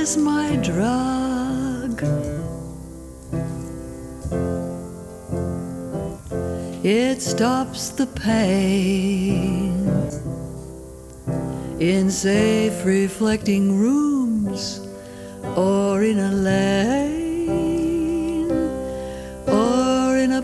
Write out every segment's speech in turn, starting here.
is my drug. It stops the pain in safe reflecting rooms or in a lane or in a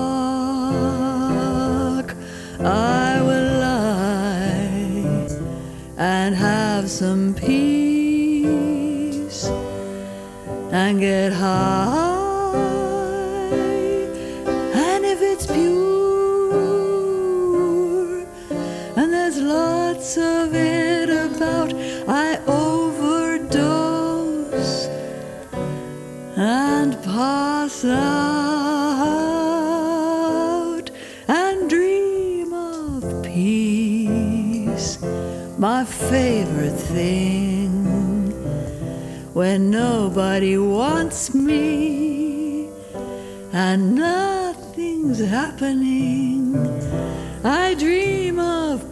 park. I will lie and have some peace and get high. And if it's pure and there's lots of it about, I overdose and pass out and dream of peace. My favorite thing when nobody wants me and nothing's happening. I dream of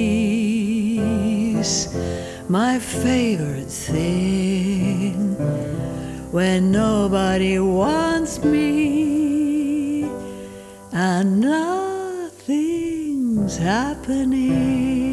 peace. My favorite thing when nobody wants me and nothing's happening.